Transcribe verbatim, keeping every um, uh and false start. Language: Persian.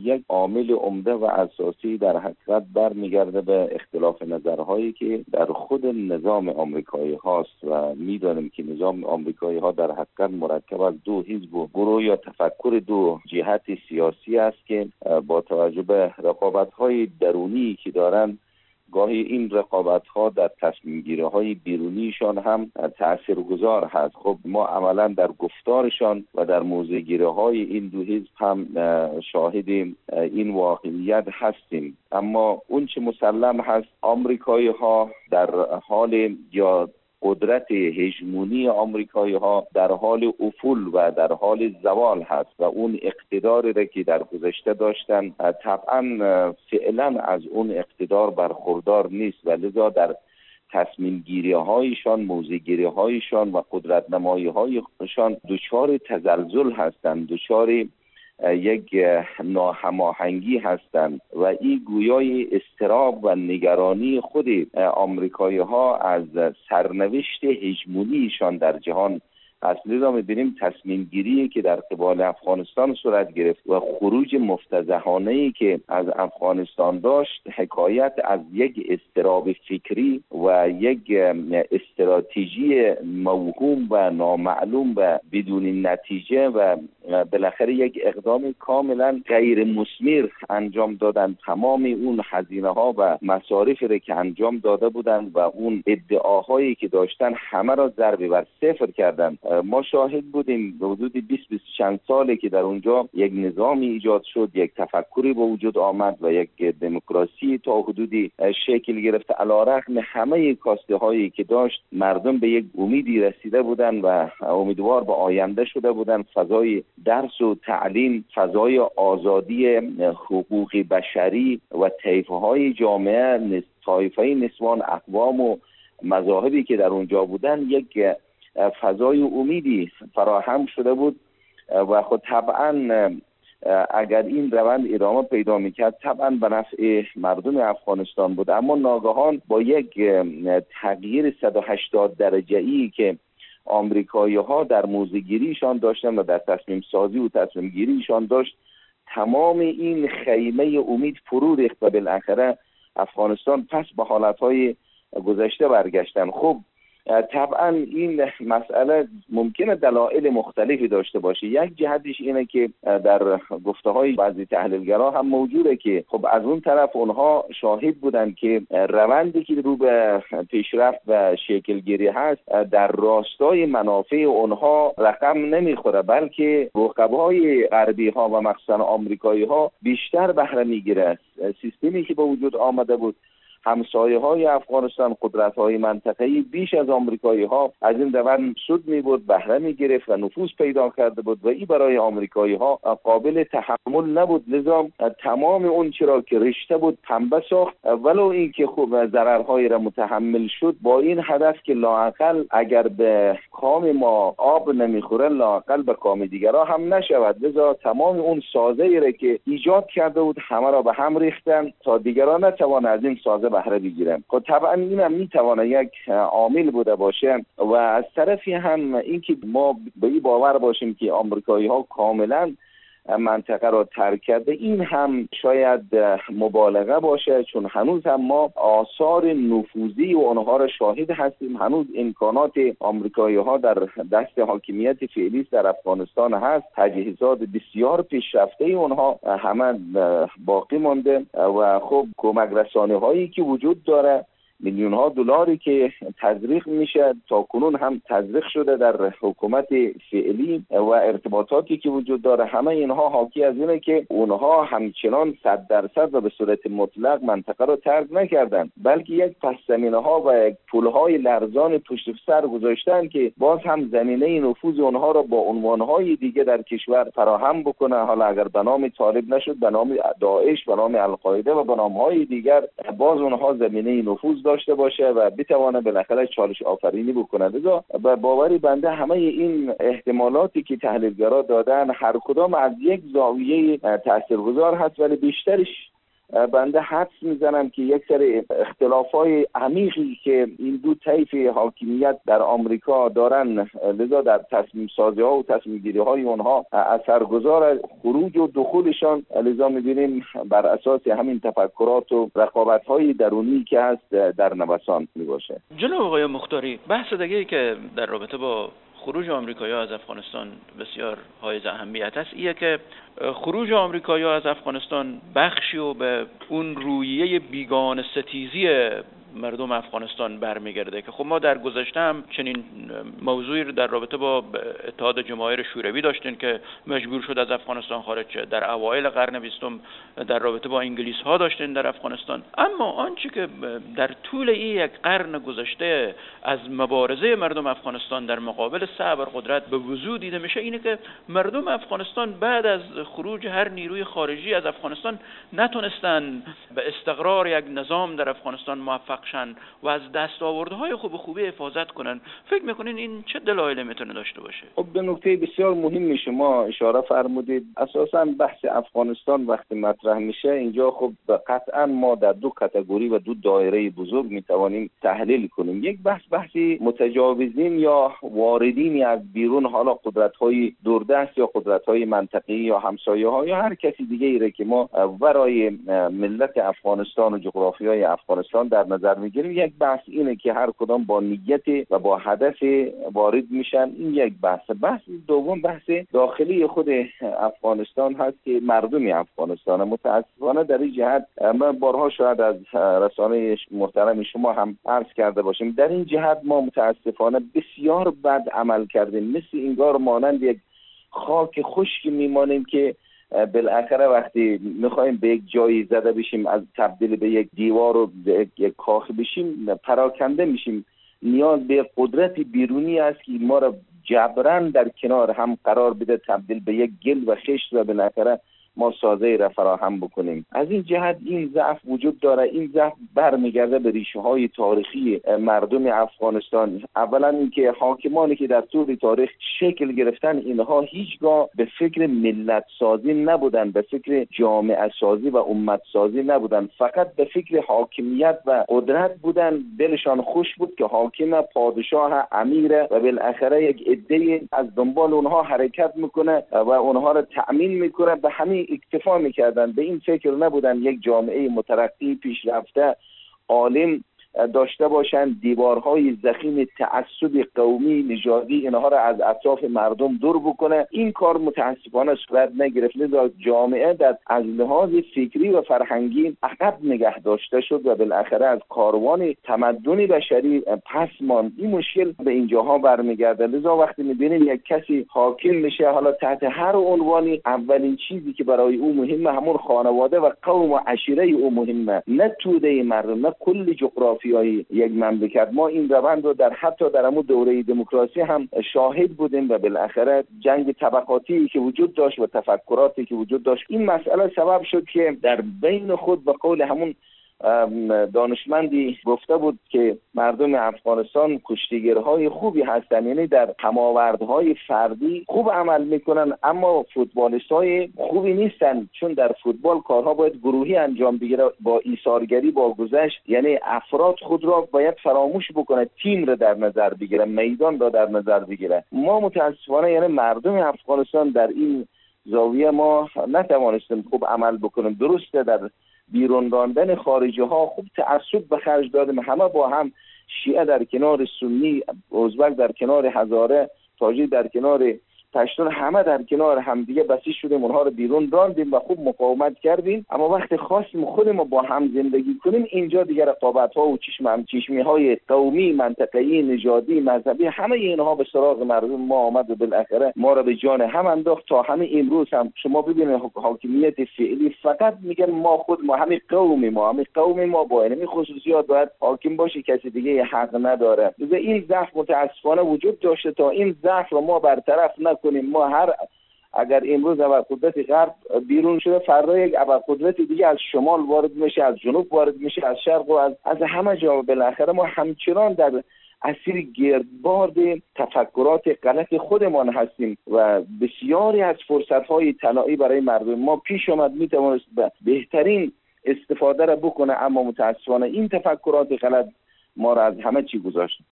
یک عامل عمده و اساسی در حقیقت برمیگرده به اختلاف نظرهایی که در خود نظام آمریکایی هاست و میدانیم که نظام آمریکایی ها در حقیقت مرکب از دو حزب و گروه یا تفکر دو جهت سیاسی است که با توجه به رقابت‌های درونی که دارند گاهی این رقابت‌ها در تصمیم گیری‌های بیرونیشان هم تاثیرگذار هست. خب ما عملاً در گفتارشان و در موضع گیری‌های این دو حزب هم شاهد این واقعیت هستیم. اما اون چه مسلم هست آمریکایی‌ها در حال یا قدرت هژمونی آمریکایی ها در حال افول و در حال زوال هست و اون اقتداری را که در گذشته داشتن طبعا فعلا از اون اقتدار برخوردار نیست و لذا در تصمیم گیری هایشان، موضع گیری هایشان و قدرت نمایی هایشان دچار تزلزل هستند، دچار یک ناهماهنگی هستند و این گویای اضطراب و نگرانی خود آمریکایی ها از سرنوشت هژمونیشان در جهان اصلی را می‌بینیم. تصمیم گیری که در قبال افغانستان صورت گرفت و خروج مفتضحانه‌ای که از افغانستان داشت حکایت از یک اضطراب فکری و یک استراتژی موهوم و نامعلوم و بدون نتیجه و بالاخره یک اقدام کاملا غیر مثمر انجام دادن. تمام اون هزینه ها و مصارفی را که انجام داده بودند و اون ادعاهایی که داشتن همه را ضرب بر صفر کردند. ما شاهد بودیم حدود بیست بیست چند ساله که در اونجا یک نظامی ایجاد شد، یک تفکری به وجود آمد و یک دموکراسی تا حدودی شکل گرفت. علیرغم همه کاسته هایی که داشت مردم به یک امیدی رسیده بودند و امیدوار به آینده شده بودند. فضای درس و تعلیم، فضای آزادی، حقوق بشری و طیفه های جامعه، طایفه نسوان، اقوام و مذاهبی که در اونجا بودن یک فضای امیدی فراهم شده بود و خود طبعا اگر این روند ادامه پیدا میکرد طبعا به نفع مردم افغانستان بود. اما ناگهان با یک تغییر صد و هشتاد درجه‌ای که آمریکایی ها در موضع گیریشان داشتن و در تصمیم سازی و تصمیم گیریشان داشت، تمام این خیمه امید فرو ریخت و بالاخره افغانستان پس به حالتهای گذشته برگشتن. خب طبعا این مسئله ممکنه دلایل مختلفی داشته باشه. یک جهتش اینه که در گفته‌های بعضی تحلیلگرا هم موجوده که خب از اون طرف اونها شاهد بودن که روندی که رو به پیشرفت و شکلگیری هست در راستای منافع اونها رقم نمیخوره، بلکه رقبای غربی ها و مخصوصا آمریکایی ها بیشتر بهره میگیره. سیستمی که به وجود آمده بود، همسایه های افغانستان، قدرت های منطقه‌ای بیش از آمریکایی ها از این روند سود می بود، بهره می گرفت و نفوذ پیدا کرده بود و این برای آمریکایی ها قابل تحمل نبود. لذا تمام اون چرا که رشته بود پنبه ساخت، ولو این که خوب ضررهای را متحمل شد با این هدف که لااقل اگر به کام ما آب نمیخوره لااقل به کام دیگرها هم نشود. لذا تمام اون سازه‌ای را که ایجاد کرده بود همه را به هم ریختن تا دیگران نتوانند از این سازه بهره بگیرن. خب طبعا این هم میتونه یک عامل بوده باشه و از طرفی هم اینکه ما به این باور باشیم که آمریکایی ها کاملا منطقه را ترک کرده، این هم شاید مبالغه باشه، چون هنوز هم ما آثار نفوذی و آنها را شاهد هستیم. هنوز امکانات آمریکایی ها در دست حاکمیت فعلی در افغانستان هست، تجهیزات بسیار پیشرفته اونها همه باقی مانده و خب کمک رسانه هایی که وجود داره، میلیون ها دلاری که تزریق میشه تا کنون هم تزریق شده در حکومت فعلی و ارتباطاتی که وجود داره، همه اینها حاکی از اینه که اونها همچنان صد درصد و به صورت مطلق منطقه رو ترک نکردن، بلکه یک پس زمینه ها و یک پل های لرزان پشت سر گذاشتن که باز هم زمینه نفوذ اونها رو با عنوان های دیگه در کشور فراهم بکنه. حالا اگر به نام طالب نشد، به نام داعش، به نام القاعده و به نام های دیگر باز اونها زمینه نفوذ داشته باشه و بتوانه بالاخره چالش آفرینی بکنه. لذا به باوری بنده همه این احتمالاتی که تحلیلگرا دادن هر کدام از یک زاویه تاثیرگذار هست، ولی بیشترش بنده حدس میزنم که یک سری اختلافای عمیقی که این دو طیف حاکمیت در آمریکا دارن، لذا در تصمیم سازی ها و تصمیم گیری های اونها اثرگذار خروج و دخولشان، لذا میبینیم بر اساس همین تفکرات و رقابت های درونی که هست در نوسان میباشه. جناب آقای مختاری، بحث دیگه‌ای که در رابطه با خروج آمریکایی‌ها از افغانستان بسیار حائز اهمیت است ایه که خروج آمریکایی‌ها از افغانستان بخشی و به اون رویه بیگانه ستیزی مردم افغانستان برمیگرده که خب ما در گذشته هم چنین موضوعی رو در رابطه با اتحاد جماهیر شوروی داشتیم که مجبور شد از افغانستان خارج شد. در اوایل قرن بیستم در رابطه با انگلیس ها داشتیم در افغانستان. اما آنچه که در طول این یک قرن گذشته از مبارزه مردم افغانستان در مقابل صبر قدرت به وضوح دیده میشه اینه که مردم افغانستان بعد از خروج هر نیروی خارجی از افغانستان نتونستن به استقرار یک نظام در افغانستان موفق شن و از دستاوردهای خوب خوبی حفاظت کنن. فکر میکنین این چه دلایلی میتونه داشته باشه؟ خب به نکته بسیار مهمی شما اشاره فرمودید. اساساً بحث افغانستان وقتی مطرح میشه اینجا خب قطعاً ما در دو کاتگوری و دو دایره بزرگ میتوانیم تحلیل کنیم. یک بحث بحثی متجاوزین یا واردینی از بیرون، حالا قدرت‌های دوردست یا قدرت‌های منطقه‌ای یا همسایه‌ها یا هر کسی دیگه‌ای که ما برای ملت افغانستان و جغرافیای افغانستان در نظر میگیریم. یک بحث اینه که هر کدام با نیت و با هدف وارد میشن. این یک بحث. بحث دوم بحث داخلی خود افغانستان هست که مردم افغانستان متاسفانه در این جهت ما بارها شاید از رسانه محترم شما هم عرض کرده باشیم، در این جهت ما متاسفانه بسیار بد عمل کردیم. مثل انگار مانند یک خاک خشک میمانیم که بالاخره وقتی میخوایم به یک جایی زده بشیم از تبدیل به یک دیوار و یک کاخ بشیم پراکنده میشیم. نیاز به قدرت بیرونی است که ما را جبران در کنار هم قرار بده، تبدیل به یک گل و خشت و بالاخره ما سازه را فراهم بکنیم. از این جهت این ضعف وجود داره. این ضعف برمیگرده به ریشه های تاریخی مردم افغانستان. اولا اینکه حاکمانی که در طول تاریخ شکل گرفتن اینها هیچگاه به فکر ملت سازی نبودن، به فکر جامعه سازی و امت سازی نبودن، فقط به فکر حاکمیت و قدرت بودن. دلشان خوش بود که حاکم، پادشاه، امیر و بالاخره یک عده از دنبال اونها حرکت میکنه و اونها را تأمین میکنه. به همین اکتفا میکردن، به این فکر نبودن یک جامعه مترقی پیشرفته عالم داشته باشند، دیوارهای ضخیم تعصب قومی نژادی اینها را از اطراف مردم دور بکنه. این کار متاسفانه صورت نگرفت. لذا جامعه در از لحاظ فکری و فرهنگی عقب نگه داشته شد و بالاخره از کاروان تمدن بشری پس ماند. این مشکل به اینجاها برمیگرده. لذا وقتی میبینیم یک کسی حاکم میشه، حالا تحت هر عنوانی، اولین چیزی که برای او مهمه همون خانواده و قوم و عشیره او مهمه، نه توده مردم، نه کل جغرافی یک مملکت. ما این روند رو در حتی در همون دوره دموکراسی هم شاهد بودیم و بالاخره جنگ طبقاتی که وجود داشت و تفکراتی که وجود داشت، این مسئله سبب شد که در بین خود به قول همون دانشمندی گفته بود که مردم افغانستان کشتیگرهای خوبی هستند، یعنی در هماوردهای فردی خوب عمل میکنن اما فوتبالیستای خوبی نیستن، چون در فوتبال کارها باید گروهی انجام بگیره، با ایثارگری، با گذشت، یعنی افراد خود را باید فراموش بکنه، تیم را در نظر بگیره، میدان را در نظر بگیره. ما متاسفانه یعنی مردم افغانستان در این زاویه ما نتوانستیم خوب عمل بکنیم. درسته در بیرون راندن خارجی ها خوب تعصب به خرج دادیم، همه با هم، شیعه در کنار سنی، ازبک در کنار هزاره، تاجیک در کنار پشتون، همه در کنار هم دیگه بسیج شدیم، اونها رو بیرون راندیم و خوب مقاومت کردیم. اما وقتی خواستیم خودمون با هم زندگی کنیم، اینجا دیگه رقابت ها و چشم هم چشمی های قومی، منطقه‌ای، نژادی، مذهبی، همه اینها به سراغ مردم ما آمد و بالاخره ما را به جان هم انداخت. تا همین امروز هم شما ببینید حاکمیت فعلی فقط میگن ما خود ما همین قومی ما همین قومی ما با این خصوصیات باید حاکم باشه، کسی دیگه حق نداره. لذا این ضعف متاسفانه وجود داشته. تا این ضعف رو ما برطرف نکنیم، ما هر اگر امروز ابرقدرت غرب بیرون شده، فردا یک ابرقدرت دیگه از شمال وارد میشه، از جنوب وارد میشه، از شرق و از از همه جا. بالاخره ما همچنان در اسیر گردباد تفکرات غلط خودمان هستیم و بسیاری از فرصت‌های طلایی برای مردم ما پیش آمد. میتوانست بهترین استفاده را بکنه، اما متاسفانه این تفکرات غلط ما را از همه چی گذاشت.